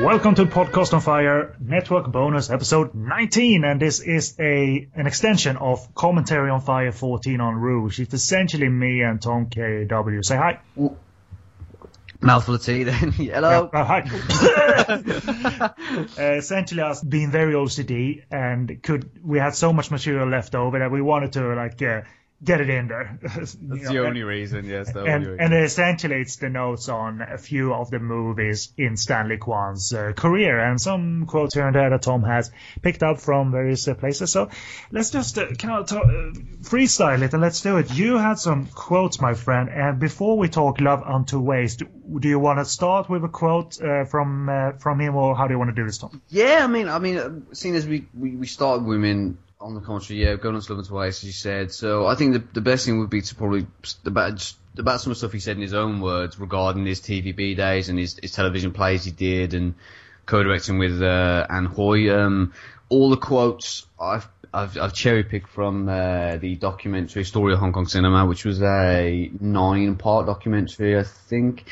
Welcome to Podcast on Fire Network bonus episode 19, and this is an extension of Commentary on Fire 14 on Rouge. It's essentially me and Tom KW. Say hi. Mouthful of tea then. Hello. Yeah, hi. Essentially us being very OCD, and we had so much material left over that we wanted to get it in there. That's the only reason, yes. And essentially it's the notes on a few of the movies in Stanley Kwan's career, and some quotes here and there that Tom has picked up from various places. So let's just freestyle it, and let's do it. You had some quotes, my friend, and before we talk Love Unto Waste, do you want to start with a quote from him, or how do you want to do this, Tom? Yeah, I mean, seeing as we started women on the contrary, yeah, going on to Love Unto Waste, as you said. So I think the best thing would be to probably about some of the stuff he said in his own words regarding his TVB days and his television plays he did, and co-directing with Anne Hoy. All the quotes I've cherry-picked from the documentary Story of Hong Kong Cinema, which was a 9-part documentary, I think,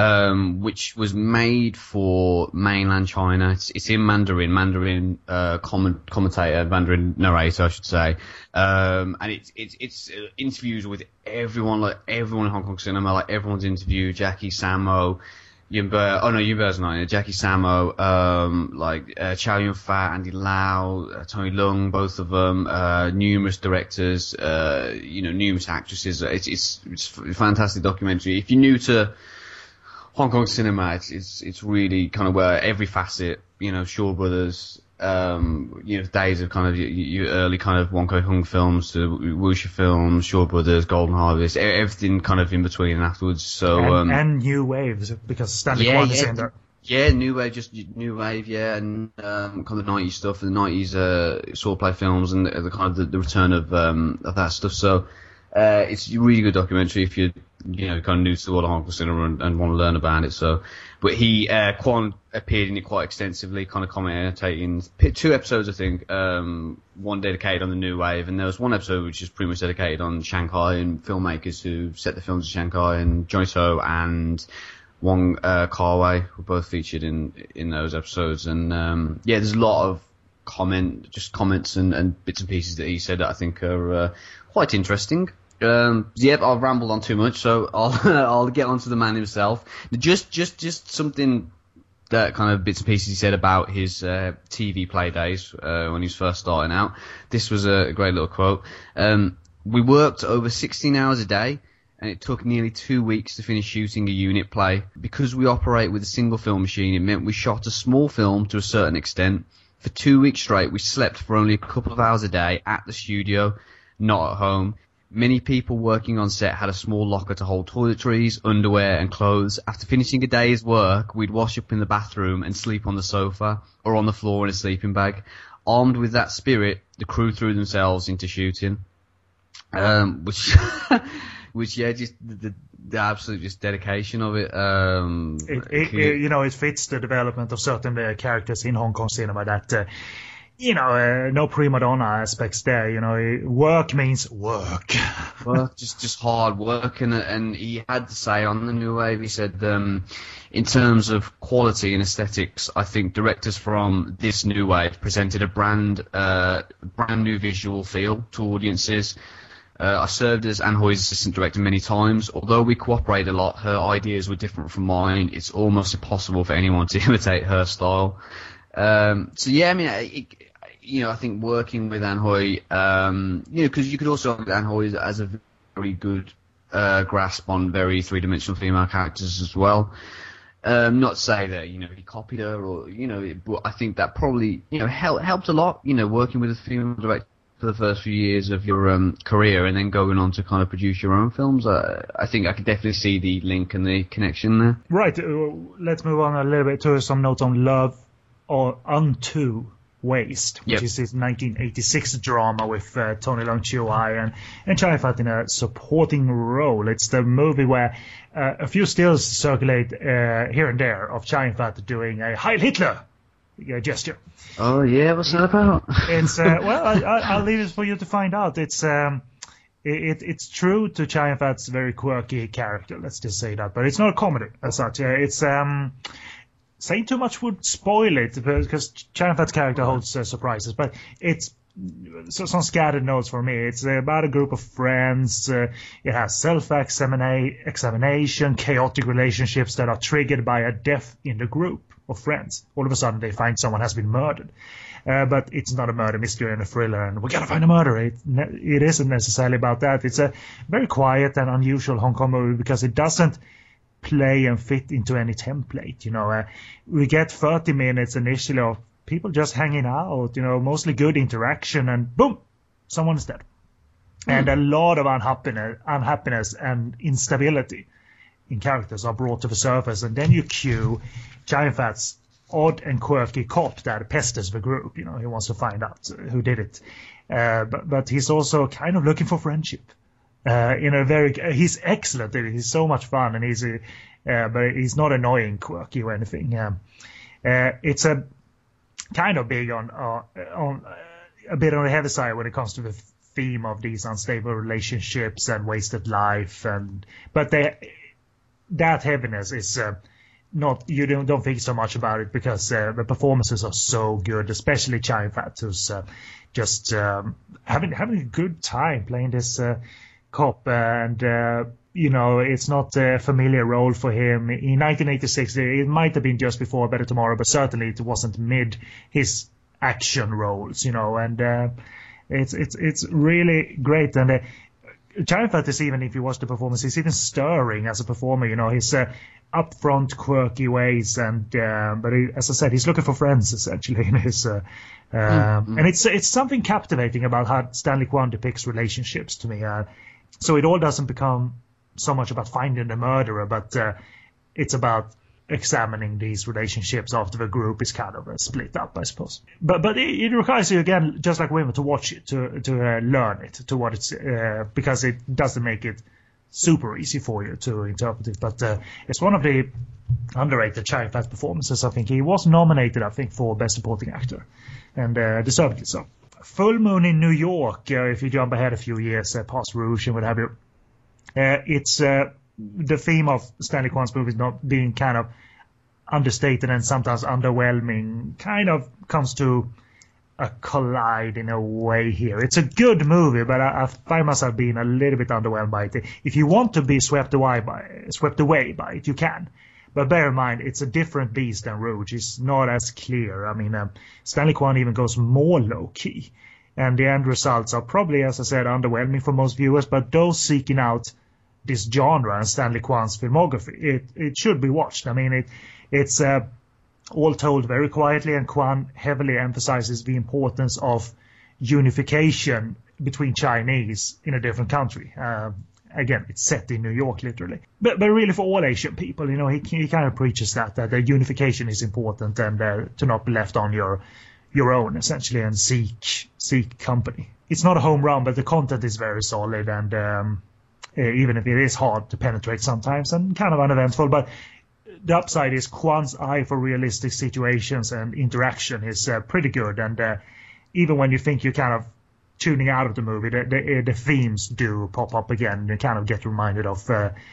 which was made for mainland China. It's in Mandarin commentator, Mandarin narrator, I should say. And it's interviews with everyone in Hong Kong Cinema, like everyone's interviewed, Jackie Samo, Yunber's not. Jackie Samo, Chow Yun-fat, Andy Lau, Tony Leung, both of them, numerous directors, numerous actresses. It's a fantastic documentary. If you're new to Hong Kong cinema, it's really kind of where every facet, Shaw Brothers, days of kind of your early kind of Wong Kar-wai films to wuxia films, Shaw Brothers, Golden Harvest, everything kind of in between and afterwards. So and new waves, because Stanley Kwan is in there. Yeah, new wave, yeah, and kind of 90s stuff, and the 90s swordplay films, and the kind of the return of that stuff. So it's a really good documentary if you're kind of new to the world of Hong Kong cinema and want to learn about it. So, but Kwan appeared in it quite extensively, kind of commentating 2 episodes, I think. One dedicated on the new wave, and there was one episode which is pretty much dedicated on Shanghai and filmmakers who set the films in Shanghai, and Johnny To and Wong Kar-wai were both featured in those episodes. And there's a lot of comments and bits and pieces that he said that I think are quite interesting. I've rambled on too much, so I'll get on to the man himself. Just something that kind of bits and pieces he said about his TV play days when he was first starting out. This was a great little quote. We worked over 16 hours a day, and it took nearly 2 weeks to finish shooting a unit play. Because we operate with a single film machine, it meant we shot a small film to a certain extent. For 2 weeks straight, we slept for only a couple of hours a day at the studio, not at home. Many people working on set had a small locker to hold toiletries, underwear and clothes. After finishing a day's work, we'd wash up in the bathroom and sleep on the sofa or on the floor in a sleeping bag. Armed with that spirit, the crew threw themselves into shooting. Which just the absolute just dedication of it. It fits the development of certain characters in Hong Kong cinema that... no prima donna aspects there. Work means work. Work, just hard work, and he had to say on the new wave, he said, in terms of quality and aesthetics, I think directors from this new wave presented a brand new visual feel to audiences. I served as Anne Hoy's assistant director many times. Although we cooperated a lot, her ideas were different from mine. It's almost impossible for anyone to imitate her style. I think working with Anne Hoy, because you could also look at Anne Hoy as a very good grasp on very three-dimensional female characters as well. Not to say that he copied her or but I think that probably helped a lot. Working with a female director for the first few years of your career, and then going on to kind of produce your own films. I think I could definitely see the link and the connection there. Right. Let's move on a little bit to some notes on Love Unto Waste, which is his 1986 drama with Tony Leung, Chiu-Wai and Chow Yun-fat in a supporting role. It's the movie where a few stills circulate here and there of Chow Yun-fat doing a Heil Hitler gesture. Oh yeah, what's that about? It's I'll leave it for you to find out. It's true to Chow Yun-fat's very quirky character. Let's just say that, but it's not a comedy as such. It's saying too much would spoil it because Chow Fat's character holds surprises, but it's some scattered notes for me. It's about a group of friends. It has self-examination, chaotic relationships that are triggered by a death in the group of friends. All of a sudden, they find someone has been murdered. But it's not a murder mystery and a thriller, and we gotta find a murderer. It isn't necessarily about that. It's a very quiet and unusual Hong Kong movie because it doesn't play and fit into any template. We get 30 minutes initially of people just hanging out, mostly good interaction, and boom, someone's dead. And a lot of unhappiness and instability in characters are brought to the surface, and then you cue Chow Fat's odd and quirky cop that pesters the group. He wants to find out who did it. But he's also kind of looking for friendship. He's excellent. He's so much fun, and but he's not annoying, quirky or anything. It's a kind of big on a bit on the heavy side when it comes to the theme of these unstable relationships and wasted life, but that heaviness is not, you don't think so much about it because the performances are so good, especially Chow Fat, who's just having a good time playing this cop, and it's not a familiar role for him. In 1986, it might have been just before Better Tomorrow, but certainly it wasn't mid his action roles, and it's really great. And Chow Fat is, even if you watch the performance, he's even stirring as a performer. His upfront, quirky ways, and but as I said, he's looking for friends essentially in his. And it's something captivating about how Stanley Kwan depicts relationships to me. So it all doesn't become so much about finding the murderer, but it's about examining these relationships after the group is kind of split up, I suppose. But it requires you, again, just like women, to watch it, to learn it, to what it's because it doesn't make it super easy for you to interpret it. But it's one of the underrated Chow Fat performances. I think he was nominated, for Best Supporting Actor, and deservedly so. Full Moon in New York, if you jump ahead a few years past Rouge and what have you, it's the theme of Stanley Kwan's movies not being kind of understated and sometimes underwhelming kind of comes to a collide in a way here. It's a good movie, but I find myself being a little bit underwhelmed by it. If you want to be swept away by it, you can. But bear in mind, it's a different beast than Rouge. It's not as clear. I mean, Stanley Kwan even goes more low-key. And the end results are probably, as I said, underwhelming for most viewers, but those seeking out this genre and Stanley Kwan's filmography, it should be watched. I mean, it's all told very quietly, and Kwan heavily emphasizes the importance of unification between Chinese in a different country. Again, it's set in New York, literally. But really, for all Asian people, he kind of preaches that the unification is important, and to not be left on your own, essentially, and seek company. It's not a home run, but the content is very solid, and even if it is hard to penetrate sometimes and kind of uneventful, but the upside is Kwan's eye for realistic situations and interaction is pretty good, and even when you think you're kind of tuning out of the movie, the themes do pop up again. You kind of get reminded of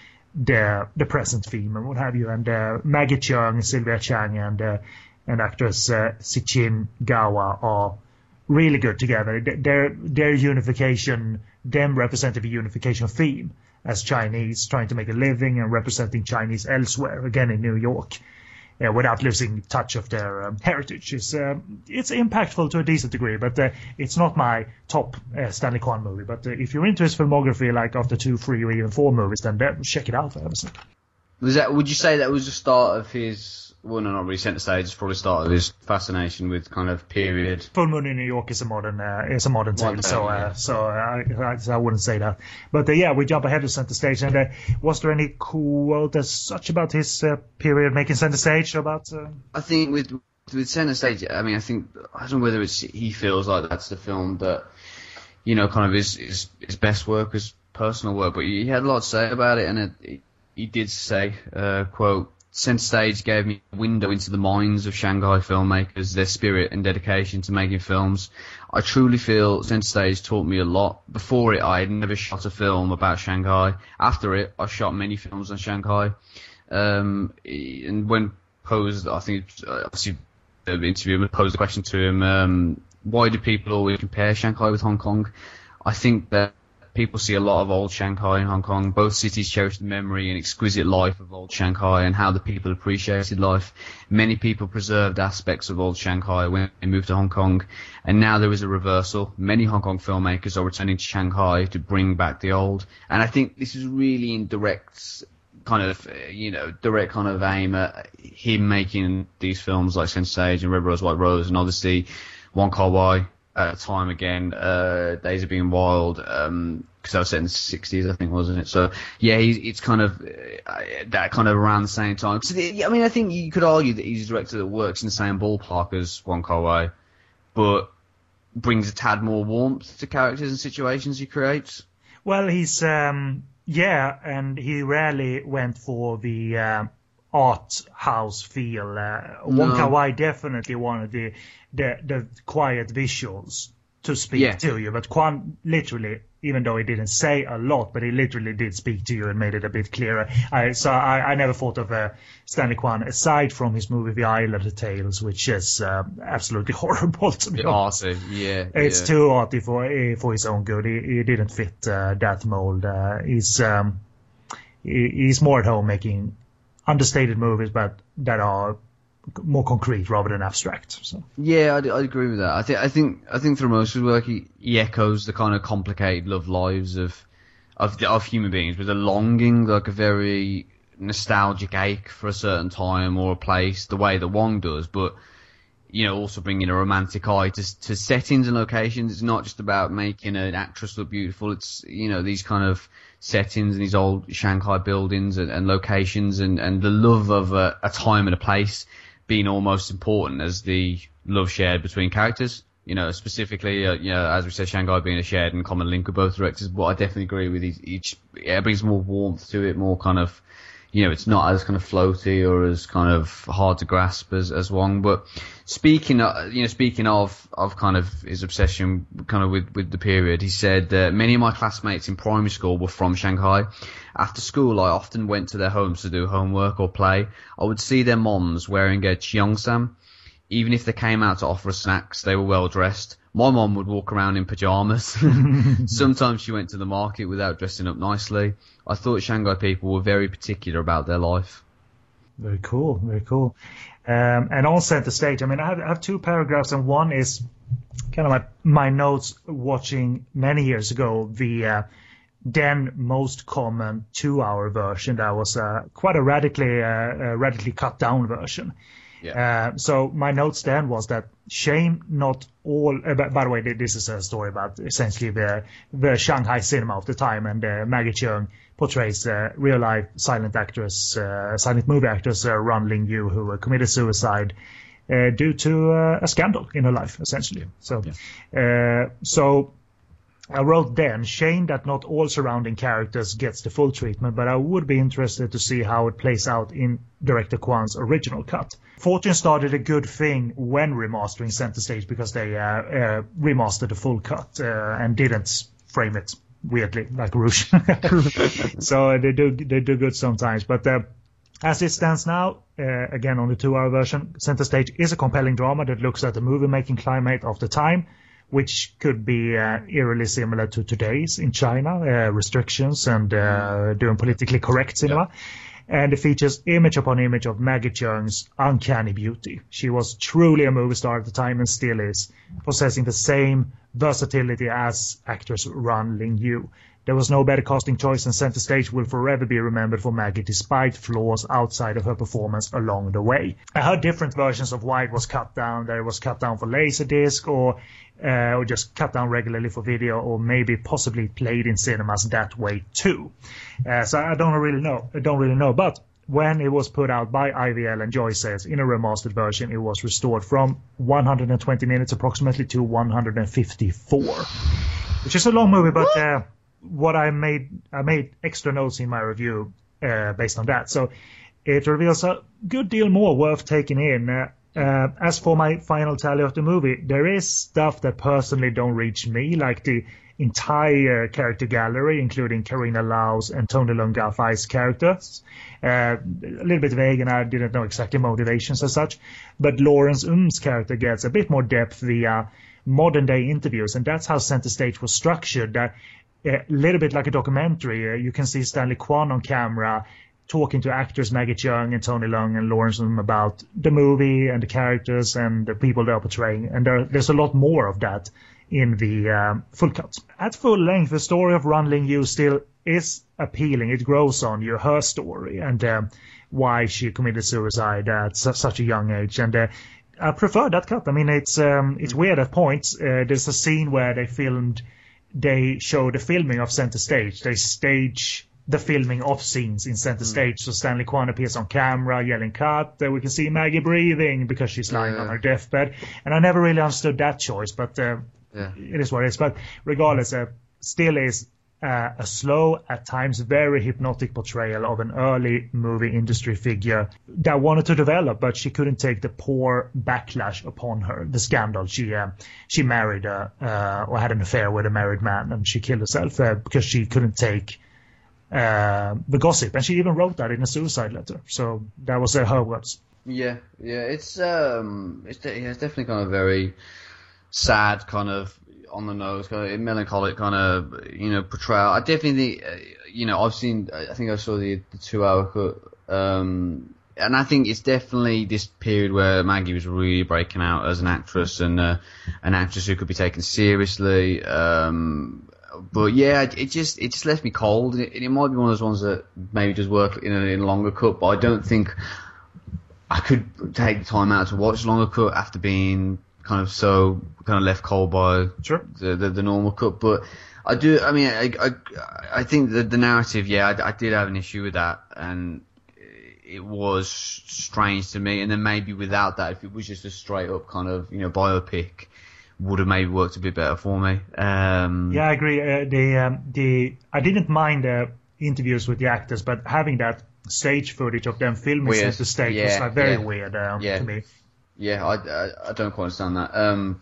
the present theme and what have you. And Maggie Cheung, Sylvia Chang, and actress Sichin Gawa are really good together. Their unification, them representing the unification theme as Chinese, trying to make a living and representing Chinese elsewhere, again in New York, without losing touch of their heritage. It's impactful to a decent degree, but it's not my top Stanley Kwan movie. But if you're into his filmography, like after 2, 3, or even 4 movies, then check it out for heaven's sake. Would you say that was the start of his? Well, no, not really center stage. It's probably the start of his fascination with kind of period. Full Moon in New York is a modern tale, so I wouldn't say that. But we jump ahead to center stage. And was there any quote as such about his period making center stage? I think with center stage, I don't know whether he feels like that's the film that kind of his best work, his personal work, but he had a lot to say about it, and he did say, quote, "Center Stage gave me a window into the minds of Shanghai filmmakers, their spirit and dedication to making films. I truly feel Center Stage taught me a lot. Before it, I had never shot a film about Shanghai. After it, I shot many films on Shanghai. And when posed, I think, obviously, the interviewer posed the question to him, why do people always compare Shanghai with Hong Kong? I think that people see a lot of old Shanghai and Hong Kong. Both cities cherish the memory and exquisite life of old Shanghai and how the people appreciated life. Many people preserved aspects of old Shanghai when they moved to Hong Kong, and now there is a reversal. Many Hong Kong filmmakers are returning to Shanghai to bring back the old. And I think this is really in direct kind of aim at him making these films like Center Stage and Red Rose, White Rose and Odyssey, Wong Kar-wai, Time Again, Days of Being Wild, because I was set in the 60s, I think, wasn't it? So, yeah, it's kind of that kind of around the same time. So, I mean, I think you could argue that he's a director that works in the same ballpark as Wong Kar-wai, but brings a tad more warmth to characters and situations he creates. Well, he's, and he rarely went for the art house feel. Wong Kar-wai definitely wanted the quiet visuals to speak to you, but Kwan literally, even though he didn't say a lot, but he literally did speak to you and made it a bit clearer. I never thought of Stanley Kwan aside from his movie The Isle of the Tales, which is absolutely horrible to be honest. It's too arty for his own good. He didn't fit that mold. He's more at home making understated movies, but that are more concrete rather than abstract. So. Yeah, I'd agree with that. I think through most of his work, he echoes the kind of complicated love lives of human beings with a longing, like a very nostalgic ache for a certain time or a place, the way that Wong does. But also bringing a romantic eye to settings and locations. It's not just about making an actress look beautiful. It's these kind of settings and these old Shanghai buildings and locations and the love of a time and a place being almost important as the love shared between characters. Specifically, as we said, Shanghai being a shared and common link with both directors. But I definitely agree with each. It brings more warmth to it, more kind of, it's not as kind of floaty or as kind of hard to grasp as Wong. But speaking of kind of his obsession kind of with the period, he said that many of my classmates in primary school were from Shanghai. After school, I often went to their homes to do homework or play. I would see their moms wearing a cheongsam. Even if they came out to offer us snacks, they were well dressed. My mom would walk around in pajamas. Sometimes she went to the market without dressing up nicely. I thought Shanghai people were very particular about their life. Very cool, very cool. And on Center Stage, I mean, I have two paragraphs, and one is kind of my notes watching many years ago the then most common 2-hour version. That was quite a radically cut down version. Yeah. So my notes then was that shame not all. By the way, this is a story about essentially the Shanghai cinema of the time, and Maggie Cheung portrays real life silent movie actress Run Ling Yu, who committed suicide due to a scandal in her life, essentially. So, so I wrote then, shame that not all surrounding characters gets the full treatment, but I would be interested to see how it plays out in director Kwan's original cut. Fortune started a good thing when remastering Center Stage because they remastered the full cut and didn't frame it weirdly like Rouge. So they do good sometimes, but as it stands now, again on the 2-hour version, Center Stage is a compelling drama that looks at the movie-making climate of the time, which could be eerily similar to today's in China, restrictions and doing politically correct cinema. Yeah. And it features image upon image of Maggie Cheung's uncanny beauty. She was truly a movie star at the time and still is, possessing the same versatility as actress Run Ling Yu. There was no better casting choice, and Center Stage will forever be remembered for Maggie despite flaws outside of her performance along the way. I heard different versions of why it was cut down. That it was cut down for Laserdisc or just cut down regularly for video, or maybe possibly played in cinemas that way too. So I don't really know. But when it was put out by IVL and Joy says in a remastered version, it was restored from 120 minutes approximately to 154, which is a long movie, but what I made extra notes in my review based on that. So it reveals a good deal more worth taking in. As for my final tally of the movie, there is stuff that personally don't reach me, like the entire character gallery, including Karina Laus and Tony Leung Gaffai's characters. A little bit vague, and I didn't know exactly motivations as such. But Lawrence character gets a bit more depth via modern-day interviews, and that's how Center Stage was structured. A little bit like a documentary. You can see Stanley Kwan on camera talking to actors Maggie Cheung and Tony Leung and Lawrence about the movie and the characters and the people they are portraying. And there's a lot more of that in the full cut. At full length, the story of Run Ling Yu still is appealing. It grows on you, her story, and why she committed suicide at such a young age. And I prefer that cut. I mean, it's weird at points. There's a scene where they show the filming of Center Stage. They stage the filming of scenes in Center Stage. So Stanley Kwan appears on camera yelling cut. We can see Maggie breathing because she's lying on her deathbed. And I never really understood that choice, but it is what it is. But regardless, still is a slow, at times very hypnotic portrayal of an early movie industry figure that wanted to develop, but she couldn't take the poor backlash upon her, the scandal. She married or had an affair with a married man, and she killed herself because she couldn't take the gossip, and she even wrote that in a suicide letter. So that was her words. It's definitely kind of very sad, kind of on the nose, kind of melancholic kind of portrayal. I definitely think, I think I saw the 2-hour cut, and I think it's definitely this period where Maggie was really breaking out as an actress and an actress who could be taken seriously. But yeah, it just left me cold. It might be one of those ones that maybe does work in a longer cut, but I don't think I could take the time out to watch longer cut after being kind of left cold by the normal cut. But I do. I mean, I think the narrative. Yeah, I did have an issue with that, and it was strange to me. And then maybe without that, if it was just a straight up kind of biopic, would have maybe worked a bit better for me. Yeah, I agree. I didn't mind the interviews with the actors, but having that stage footage of them filming at the stage was very weird to me. Yeah, I don't quite understand that.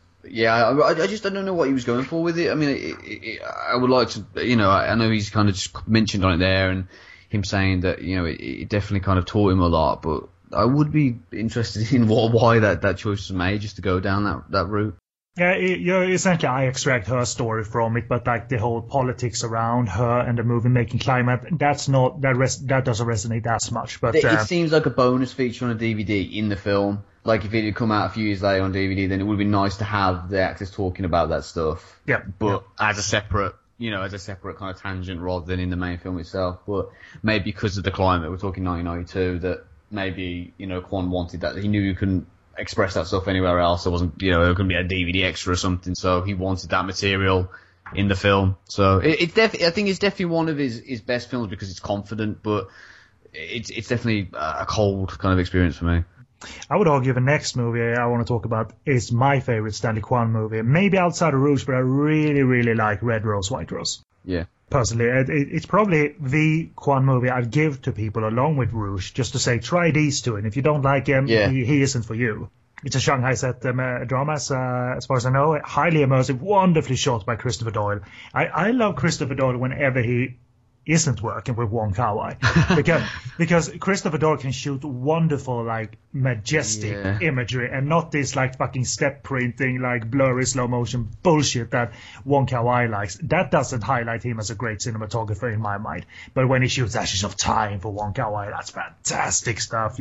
I just don't know what he was going for with it. I mean, I would like to, I know he's kind of just mentioned on it there, and him saying that, it definitely kind of taught him a lot, but I would be interested in why that choice was made, just to go down that route. Yeah, essentially I extract her story from it, but like the whole politics around her and the movie-making climate, that doesn't resonate as much. But it seems like a bonus feature on a DVD in the film. Like if it had come out a few years later on DVD, then it would be nice to have the actors talking about that stuff. Yeah. But as a separate kind of tangent rather than in the main film itself. But maybe because of the climate, we're talking 1992, that maybe, Kwan wanted that. He knew you couldn't express that stuff anywhere else. There wasn't, there couldn't be a DVD extra or something, so he wanted that material in the film. So I think it's definitely one of his best films because it's confident, but it's definitely a cold kind of experience for me. I would argue the next movie I want to talk about is my favorite Stanley Kwan movie. Maybe outside of Rouge, but I really, really like Red Rose, White Rose. Yeah. Personally, it's probably the Kwan movie I'd give to people along with Rouge, just to say, try these two, and if you don't like him, he isn't for you. It's a Shanghai set drama, as far as I know. Highly immersive, wonderfully shot by Christopher Doyle. I love Christopher Doyle whenever he isn't working with Wong Kar-wai, because Christopher Doyle can shoot wonderful, like, majestic imagery, and not this like fucking step printing, like blurry slow motion bullshit that Wong Kar-wai likes. That doesn't highlight him as a great cinematographer in my mind. But when he shoots Ashes of Time for Wong Kar-wai, that's fantastic stuff.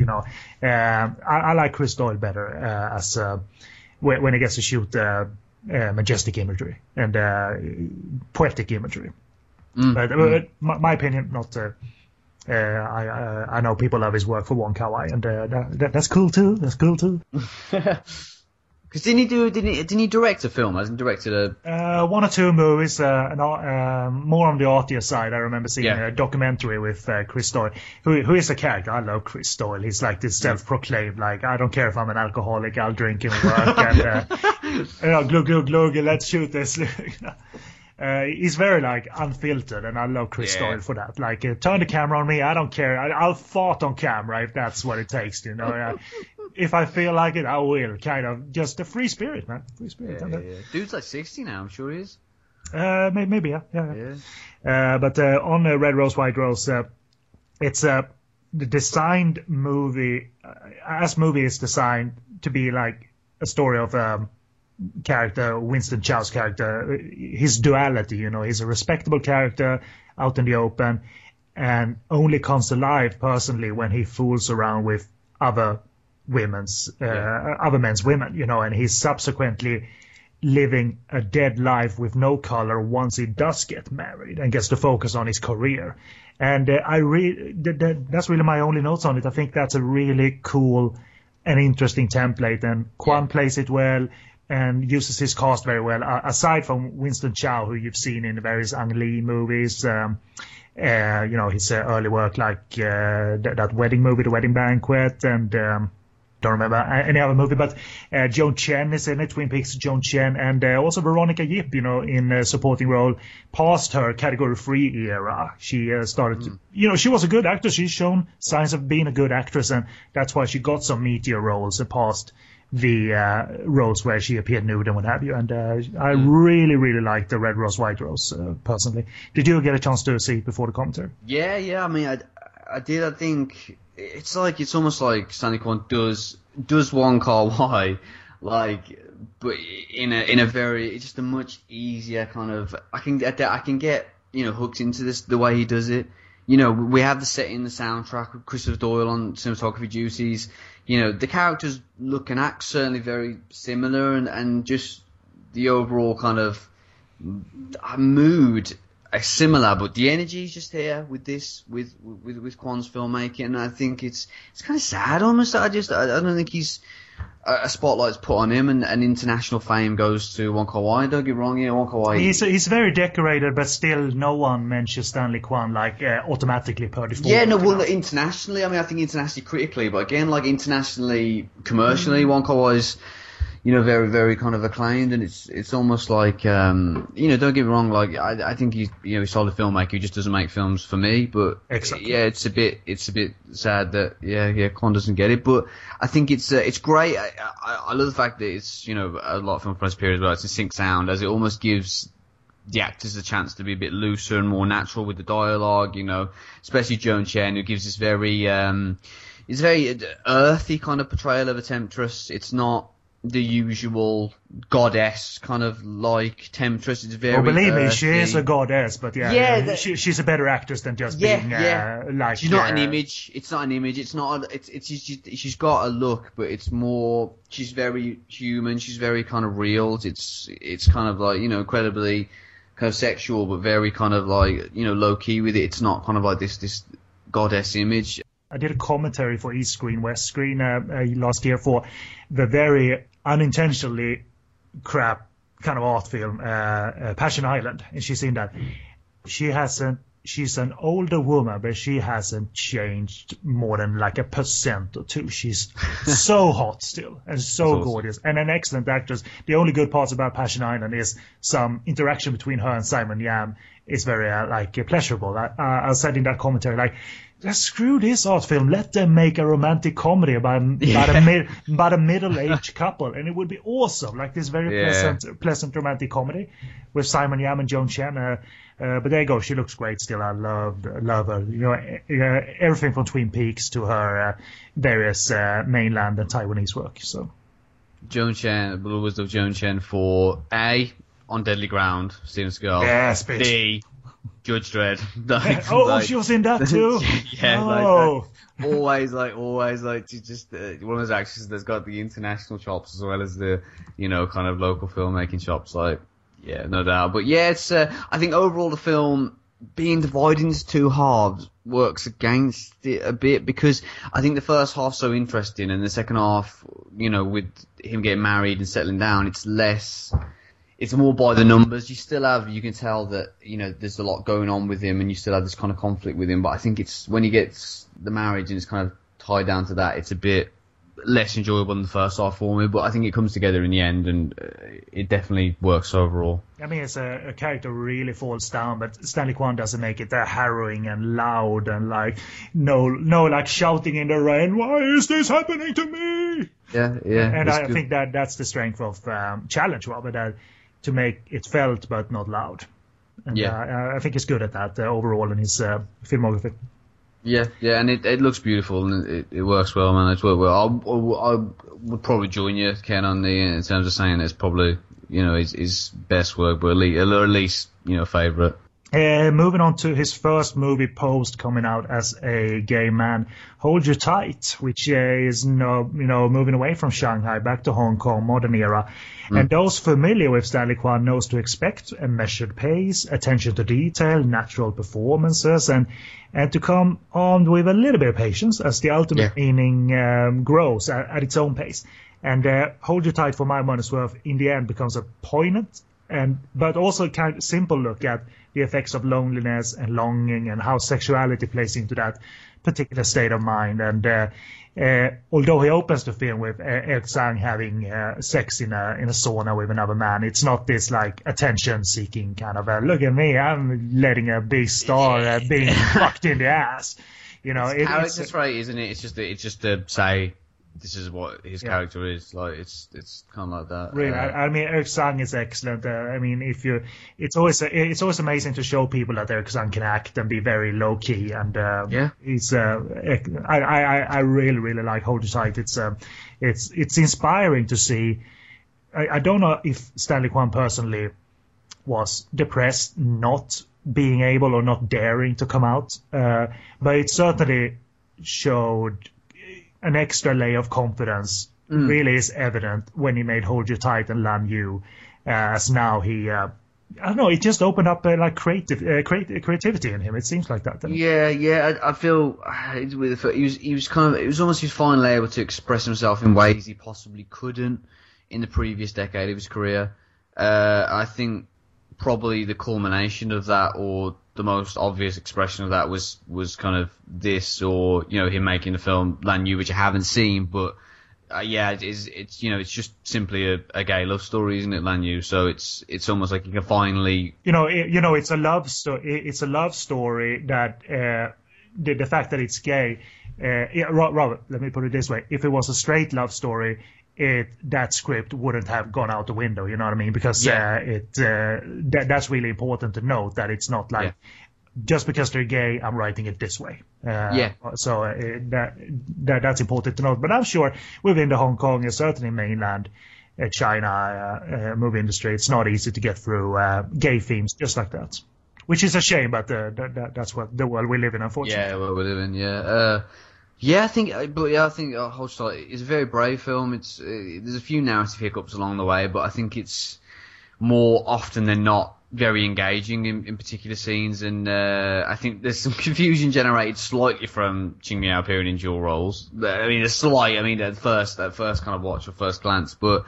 I like Chris Doyle better as when he gets to shoot majestic imagery and poetic imagery. But my opinion, not. I know people love his work for Wong Kar-wai, and that's cool too. That's cool too. Because didn't he direct a film? Hasn't he directed one or two movies, more on the artier side. I remember seeing a documentary with Chris Doyle, who is a character. I love Chris Doyle. He's like this self-proclaimed, like, I don't care if I'm an alcoholic, I'll drink and work, and glug glug glug, let's shoot this. He's very like unfiltered, and I love Chris Doyle for that. Like, turn the camera on me, I don't care. I'll fart on camera if that's what it takes. if I feel like it, I will. Kind of just a free spirit, man. Free spirit. Yeah. Dude's like 60 now, I'm sure he is. Maybe, yeah. But on Red Rose, White Rose, it's the designed movie. As movie is designed to be like a story of character, Winston Chow's character, his duality. He's a respectable character out in the open, and only comes alive personally when he fools around with other men's women. And he's subsequently living a dead life with no color once he does get married and gets to focus on his career. And that's really my only notes on it. I think that's a really cool and interesting template, and Kwan plays it well and uses his cast very well, aside from Winston Chow, who you've seen in the various Ang Lee movies, his early work like that wedding movie, The Wedding Banquet, and don't remember any other movie, but Joan Chen is in it, Twin Peaks Joan Chen, and also Veronica Yip, in a supporting role past her Category 3 era. She started she was a good actress. She's shown signs of being a good actress, and that's why she got some meteor roles past the roles where she appeared nude and what have you. And I really, really like the Red Rose, White Rose, personally. Did you get a chance to see it before the commentary? Yeah. I mean, I did. I think it's almost like Stanley Kwan does Wong Kar-wai, but in a very, it's just a much easier kind of. I can get hooked into this the way he does it. We have the setting, the soundtrack with Christopher Doyle on cinematography duties. The characters look and act certainly very similar, and just the overall kind of mood are similar, but the energy is just here with Kwan's filmmaking, and I think it's kind of sad almost. I don't think he's a spotlight's put on him, and international fame goes to Wong Kar-wai. Don't get me wrong, Wong Kar-wai. He's very decorated, but still no one mentions Stanley Kwan automatically per default. Yeah, no, well, internationally, I mean, I think internationally critically, but again, internationally, commercially, Wong Kar-wai's very, very kind of acclaimed, and it's almost like, don't get me wrong, I think he's a solid filmmaker. He just doesn't make films for me, but exactly. Yeah, it's a bit sad that Kwan doesn't get it, but I think it's great. I love the fact that it's a lot of film press period as well. It's a sync sound, as it almost gives the actors a chance to be a bit looser and more natural with the dialogue. Especially Joan Chen, who gives this very earthy kind of portrayal of a temptress. It's not the usual goddess kind of temptress. It's very. Believe me, she is a goddess, but she's a better actress than just being She's not an image. It's not an image. It's not. She's got a look, but it's more. She's very human. She's very kind of real. It's kind of incredibly kind of sexual, but very kind of low key with it. It's not kind of like this goddess image. I did a commentary for East Screen, West Screen last year for the very unintentionally crap kind of art film, Passion Island, and she's in that. She's an older woman, but she hasn't changed more than 1% or 2%. She's so hot still and so gorgeous, and an excellent actress. The only good parts about Passion Island is some interaction between her and Simon Yam is very pleasurable. I said in that commentary, screw this art film. Let them make a romantic comedy about a middle-aged couple, and it would be awesome. This very pleasant romantic comedy with Simon Yam and Joan Chen. But there you go. She looks great still. I love her. Everything from Twin Peaks to her various mainland and Taiwanese work. So Joan Chen, Blue Wisdom of Joan Chen for A, On Deadly Ground, Steven Seagal. Yes, bitch. B, Judge Dredd. She was in that too. Always, she's just one of those actresses that's got the international chops as well as the kind of local filmmaking chops. No doubt. But it's I think overall the film being divided into two halves works against it a bit, because I think the first half's so interesting, and the second half, with him getting married and settling down, it's more by the numbers. You can tell that, there's a lot going on with him, and you still have this kind of conflict with him. But I think it's when he gets the marriage and it's kind of tied down to that, it's a bit less enjoyable than the first half for me, but I think it comes together in the end, and it definitely works overall. I mean, it's a character really falls down, but Stanley Kwan doesn't make it that harrowing and loud and like no like shouting in the rain. Why is this happening to me? Yeah. And I think that's the strength of Challenge, rather than to make it felt but not loud. And, I think he's good at that overall in his filmography. Yeah, and it looks beautiful and it works well, man. It's worked well. I would probably join you, Ken, on in terms of saying it's probably his best work, but at least favourite. Moving on to his first movie post coming out as a gay man, Hold You Tight, which is moving away from Shanghai back to Hong Kong, modern era. And those familiar with Stanley Kwan knows to expect a measured pace, attention to detail, natural performances, and to come armed with a little bit of patience as the ultimate meaning grows at its own pace. And Hold You Tight, for my money's worth, in the end becomes a poignant but also kind of simple look at the effects of loneliness and longing and how sexuality plays into that particular state of mind. And although he opens the film with Eric Tsang having sex in a sauna with another man, it's not this like attention-seeking kind of look at me, I'm letting a big star being fucked in the ass. It's right, isn't it? It's just to say this is what his character is like. It's kind of like that. Really, I mean, Eric Tsang is excellent. I mean, it's always amazing to show people that Eric Tsang can act and be very low key. And he's I really like Hold You Tight. It's inspiring to see. I don't know if Stanley Kwan personally was depressed, not being able or not daring to come out, but it certainly showed an extra layer of confidence. Really is evident when he made Hold You Tight and Lan Yu, as now he I don't know, it just opened up like creativity in him. It seems like that. I feel he was it was almost he was finally able to express himself in ways he possibly couldn't in the previous decade of his career. I think probably the culmination of that, or the most obvious expression of that, was kind of this, or him making the film Lan Yu, which I haven't seen, but it's just simply a gay love story, isn't it, Lan Yu? So it's almost like you can finally it's a love story. It's a love story that the fact that it's gay. Robert, let me put it this way: if it was a straight love story, that script wouldn't have gone out the window, you know what I mean? Because that's really important to note, that it's not like just because they're gay, I'm writing it this way. So that's important to note. But I'm sure within the Hong Kong and certainly mainland China movie industry, it's not easy to get through gay themes just like that. Which is a shame, but that's what the world we live in, unfortunately. Yeah, the world we live in, I think Hold You Tight is a very brave film. There's a few narrative hiccups along the way, but I think it's more often than not very engaging in particular scenes, and I think there's some confusion generated slightly from Ching Miao appearing in dual roles. I mean, at first kind of watch or first glance, but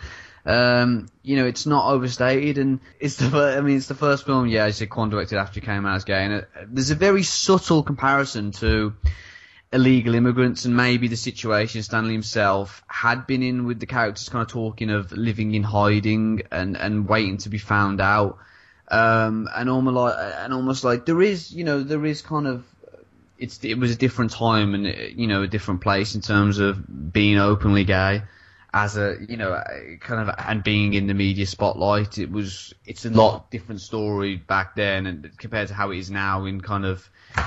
it's not overstated, and it's the first film, I said Kwan directed after he came out as gay, and there's a very subtle comparison to illegal immigrants and maybe the situation Stanley himself had been in, with the characters kind of talking of living in hiding and waiting to be found out, and almost like there is kind of it was a different time and a different place in terms of being openly gay as a kind of, and being in the media spotlight. It's a lot different story back then and compared to how it is now, in kind of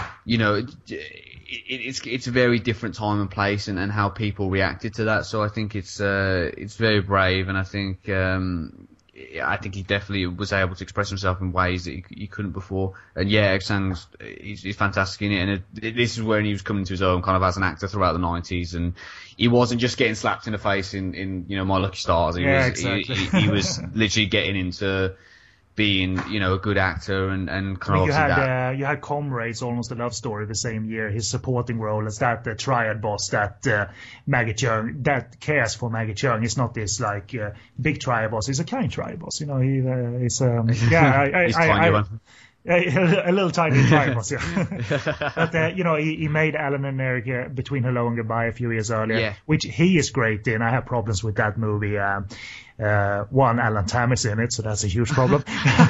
it's a very different time and place, and how people reacted to that. So I think it's very brave, and I think he definitely was able to express himself in ways that he couldn't before. And Eric Tsang's he's fantastic in it, and this is when he was coming to his own kind of as an actor throughout the 90s, and he wasn't just getting slapped in the face in My Lucky Stars. He was literally getting into being a good actor, and kind of you had Comrades, almost a love story, the same year. His supporting role as that triad boss that Maggie Cheung, that cares for Maggie Cheung. It's not this like big triad boss. He's a kind triad boss. He's A little tiny triangles, yeah. But he made Alan and Eric Between Hello and Goodbye a few years earlier, which he is great in. I have problems with that movie. One, Alan Tam is in it, so that's a huge problem.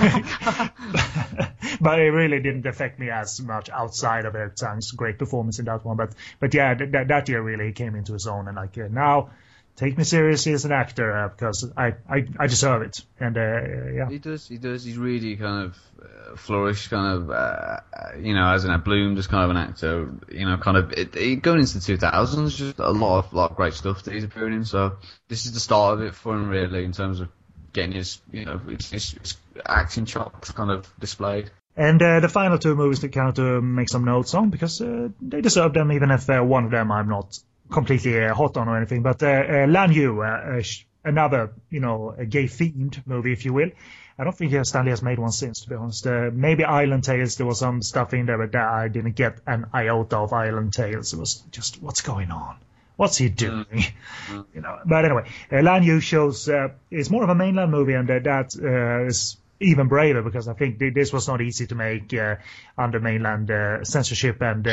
But it really didn't affect me as much outside of Eric Tsang's great performance in that one. But yeah, that year really came into his own, and like now. Take me seriously as an actor because I deserve it, and yeah. He does. He's really kind of flourished, kind of as an Bloom, just kind of an actor. Kind of going into the 2000s, just a lot of great stuff that he's appearing in. So this is the start of it for him, really, in terms of getting his his acting chops kind of displayed. And the final two movies to kind of make some notes on because they deserve them, even if one of them I'm not completely hot on or anything, but Lan Yu, another a gay-themed movie, if you will. I don't think Stanley has made one since, to be honest. Maybe Island Tales, there was some stuff in there, but I didn't get an iota of Island Tales. It was just, what's going on? What's he doing? But anyway, Lan Yu shows it's more of a mainland movie, and that is even braver because I think this was not easy to make under mainland censorship and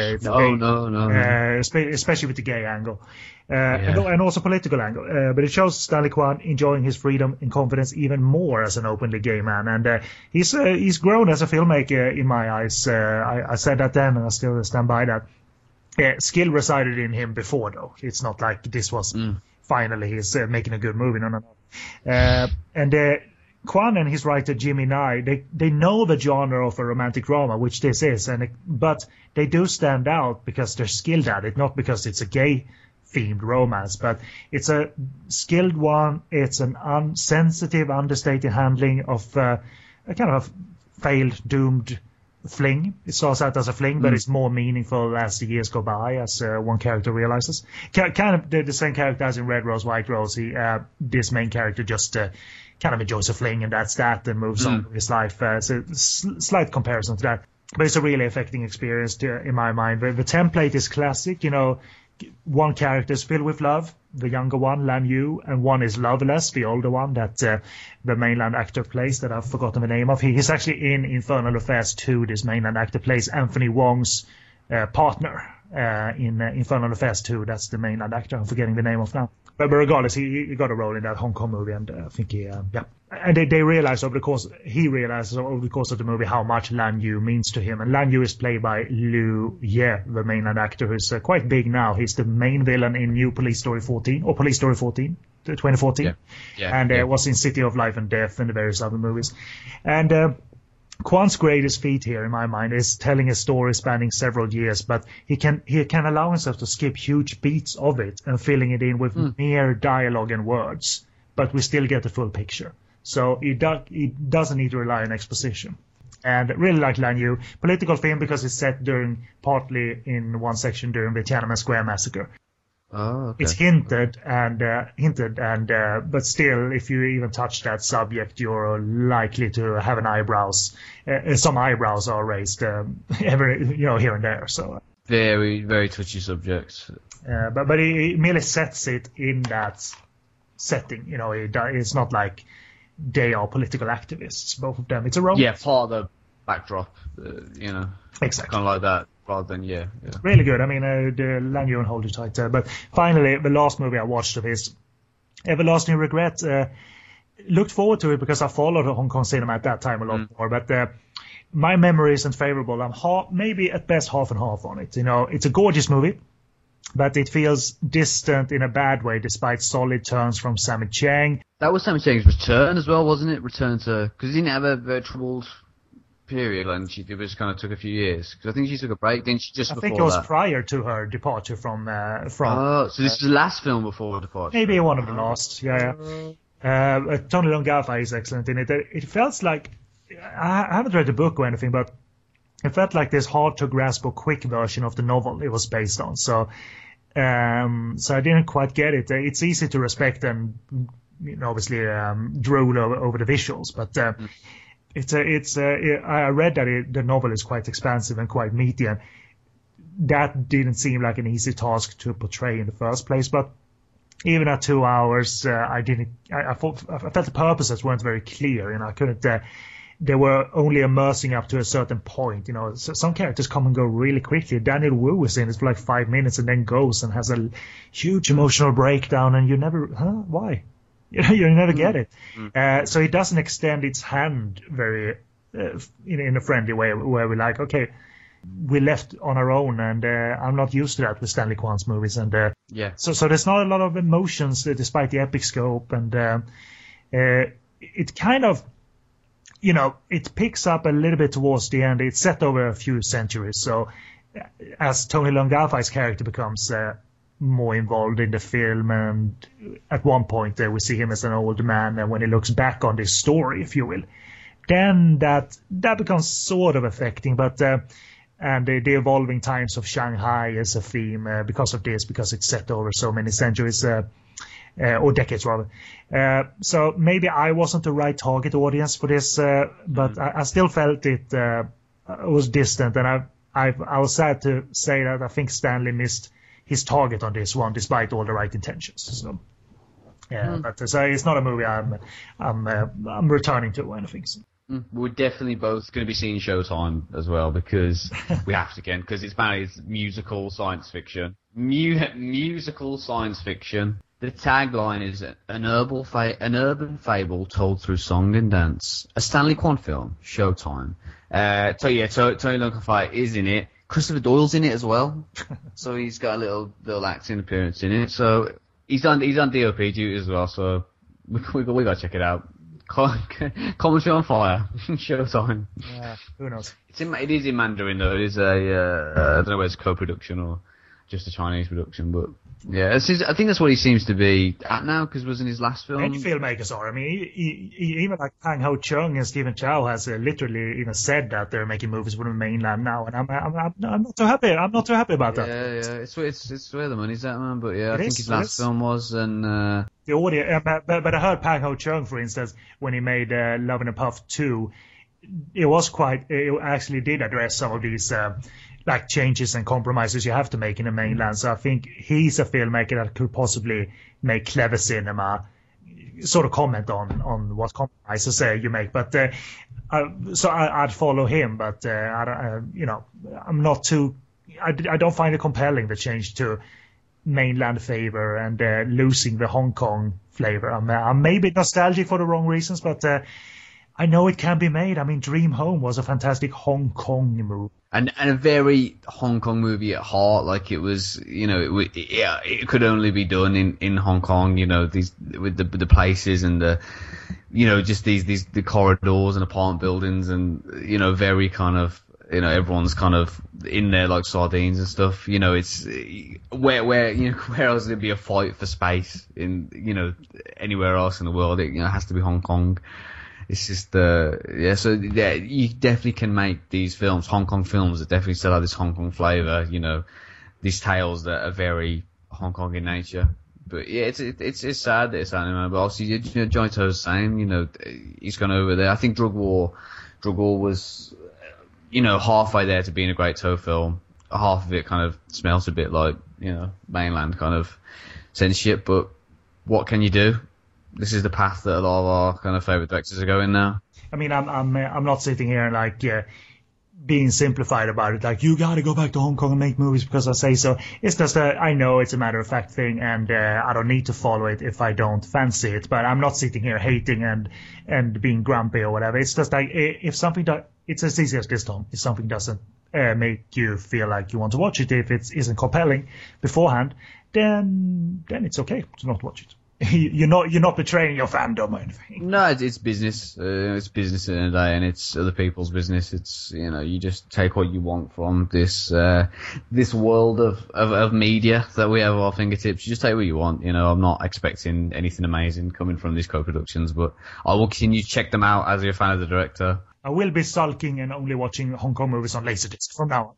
especially with the gay angle and also political angle. But it shows Stanley Kwan enjoying his freedom and confidence even more as an openly gay man, and he's grown as a filmmaker in my eyes. I said that then, and I still stand by that. Skill resided in him before, though. It's not like this was finally he's making a good movie. No. Kwan and his writer Jimmy Nye, they know the genre of a romantic drama, which this is, but they do stand out because they're skilled at it, not because it's a gay-themed romance, but it's a skilled one. It's an unsensitive, understated handling of a kind of a failed, doomed fling. It starts out as a fling, but it's more meaningful as the years go by, as one character realizes. Kind of the same character as in Red Rose, White Rose. This main character just kind of enjoys a fling, and that's that, and moves on with his life. So slight comparison to that. But it's a really affecting experience in my mind. The template is classic. One character is filled with love, the younger one, Lan Yu, and one is loveless, the older one, that the mainland actor plays, that I've forgotten the name of. He's actually in Infernal Affairs 2, this mainland actor plays Anthony Wong's partner in Infernal Affairs 2. That's the mainland actor I'm forgetting the name of now. But regardless, he got a role in that Hong Kong movie, and I think And they realize he realizes over the course of the movie how much Lan Yu means to him. And Lan Yu is played by Liu Ye, the mainland actor, who's quite big now. He's the main villain in New Police Story 14, or Police Story 14, 2014. And was in City of Life and Death and the various other movies. And Kwan's greatest feat here, in my mind, is telling a story spanning several years, but he can allow himself to skip huge beats of it and filling it in with mere dialogue and words, but we still get the full picture. So he doesn't need to rely on exposition. And really like Lan Yu, political film because it's set partly in one section during the Tiananmen Square massacre. Oh, okay. It's hinted, but still, if you even touch that subject, you're likely to have some eyebrows are raised, here and there. So very, very touchy subject. But he merely sets it in that setting. It's not like they are political activists, both of them. It's a romance. Yeah, part of the backdrop, Exactly. Kind of like that. Rather than, really good. I mean, the Lan Yu and Hold You Tight. But finally, the last movie I watched of his, Everlasting Regret, looked forward to it because I followed Hong Kong cinema at that time a lot more. But my memory isn't favorable. I'm maybe at best half and half on it. It's a gorgeous movie, but it feels distant in a bad way, despite solid turns from Sammy Cheng. That was Sammy Cheng's return as well, wasn't it? Because he didn't have a very troubled period, and it just kind of took a few years, because I think she took a break, didn't she? I think it was prior to her departure from. Oh, so this is the last film before her departure. Maybe one of the last. Yeah. Tony Longafa is excellent in it. It felt like I haven't read the book or anything, but it felt like this hard to grasp or quick version of the novel it was based on. So I didn't quite get it. It's easy to respect and obviously drool over the visuals, but. I read that the novel is quite expansive and quite meaty, and that didn't seem like an easy task to portray in the first place. But even at 2 hours, I felt the purposes weren't very clear, and I couldn't they were only immersing up to a certain point. You know, so some characters come and go really quickly. Daniel Wu is in it for like 5 minutes and then goes and has a huge emotional breakdown, and you never, why? You know, you never get it. So it doesn't extend its hand very in a friendly way, where we're like, okay, we left on our own, and I'm not used to that with Stanley Kwan's movies, and so there's not a lot of emotions despite the epic scope, and it kind of, you know, it picks up a little bit towards the end. It's set over a few centuries, so as Tony Leung-Gao-Fai's character becomes more involved in the film, and at one point we see him as an old man, and when he looks back on this story, if you will, then that becomes sort of affecting, but and the evolving times of Shanghai is a theme because of this, because it's set over so many centuries, or decades rather. So maybe I wasn't the right target audience for this, but I still felt it was distant, and I was sad to say that I think Stanley missed his target on this one, despite all the right intentions. So but so it's not a movie I'm returning to or anything. So. We're definitely both going to be seeing Showtime as well, because we have to again, because it's musical science fiction. Musical science fiction. The tagline is an urban fable told through song and dance. A Stanley Kwan film, Showtime. Tony Leung-Gao-Fai is in it. Christopher Doyle's in it as well, so he's got a little acting appearance in it. So he's done DOP duty as well. So we got to check it out. Commentary on Fire, Showtime. Yeah, who knows? It is in Mandarin though. It is I don't know whether it's co-production or just a Chinese production, but yeah, I think that's what he seems to be at now, because wasn't his last film. Many filmmakers are. I mean, even like Pang Ho Chung and Stephen Chow has literally said that they're making movies for the mainland now, and I'm not too happy. I'm not too happy about that. Yeah, it's where the money's at, man. But yeah, I think his last film was, and the audio. But I heard Pang Ho Chung, for instance, when he made Love in a Puff 2, it actually did address some of these like changes and compromises you have to make in the mainland. So I think he's a filmmaker that could possibly make clever cinema, sort of comment on what compromises you make. But so I'd follow him, but I'm not too. I don't find it compelling, the change to mainland favor and losing the Hong Kong flavor. I'm maybe nostalgic for the wrong reasons, but I know it can be made. I mean, Dream Home was a fantastic Hong Kong movie. And a very Hong Kong movie at heart. Like, it was, it could only be done in Hong Kong, these, with the places and the, just the corridors and apartment buildings and, very kind of, everyone's kind of in there like sardines and stuff. It's where else would there be a fight for space in, anywhere else in the world? It has to be Hong Kong. It's just so you definitely can make these films, Hong Kong films, that definitely still have this Hong Kong flavour. These tales that are very Hong Kong in nature. But yeah, it's sad that it's anime. But obviously, Johnny To's the same. He's gone over there. I think Drug War was, halfway there to being a great Toe film. Half of it kind of smells a bit like mainland kind of censorship. But what can you do? This is the path that a lot of our kind of favourite directors are going now. I mean, I'm not sitting here and like being simplified about it. Like, you got to go back to Hong Kong and make movies because I say so. It's just I know it's a matter of fact thing, and I don't need to follow it if I don't fancy it. But I'm not sitting here hating and being grumpy or whatever. It's just like if something it's as easy as this, Tom. If something doesn't make you feel like you want to watch it, if it isn't compelling beforehand, then it's okay to not watch it. You're not betraying your fandom or anything. No, it's business. It's business at the end of the day, and it's other people's business. It's you just take what you want from this world of media that we have at our fingertips. You just take what you want. I'm not expecting anything amazing coming from these co-productions, but I will continue to check them out as a fan of the director. I will be sulking and only watching Hong Kong movies on Laserdisc from now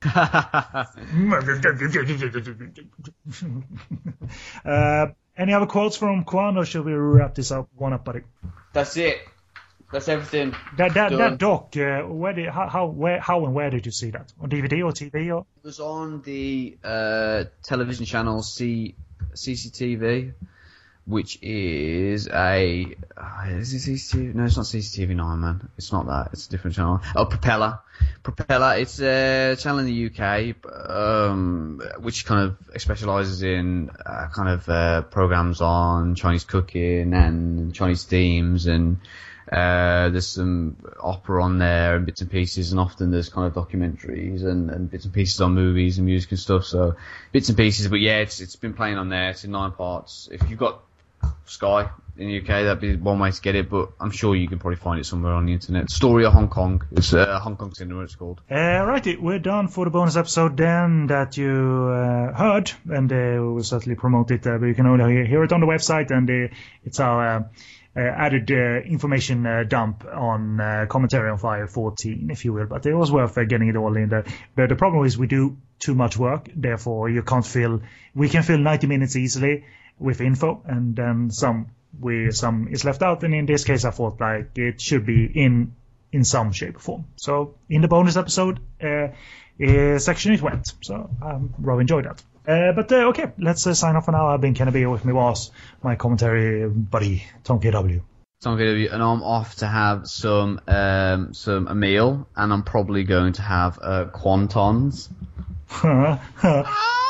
on. Any other quotes from Kwan, or should we wrap this up buddy? That's it. That's everything. That doc, how and where did you see that? On DVD or TV? Or? It was on the television channel CCTV. which is a is it CCTV? No, it's not CCTV9, man. It's not that. It's a different channel. Oh, Propeller. It's a channel in the UK, which kind of specialises in programs on Chinese cooking and Chinese themes, and there's some opera on there and bits and pieces, and often there's kind of documentaries and bits and pieces on movies and music and stuff. So bits and pieces, but yeah, it's been playing on there. It's in 9 parts. If you've got Sky in the UK, that'd be one way to get it, but I'm sure you can probably find it somewhere on the internet. Story of Hong Kong. It's Hong Kong Cinema, it's called. Righty, we're done for the bonus episode then that you heard, and we will certainly promote it, but you can only hear it on the website, and it's our added information dump on Commentary on Fire 14, if you will, but it was worth getting it all in there. But the problem is we do too much work, therefore we can fill 90 minutes easily with info, and then some is left out, and in this case I thought like it should be in some shape or form. So in the bonus episode section it went, so I really enjoyed that. But okay, let's sign off for now. I've been Kennedy, with me was my commentary buddy Tom KW. Tom KW, and I'm off to have a meal, and I'm probably going to have quantons.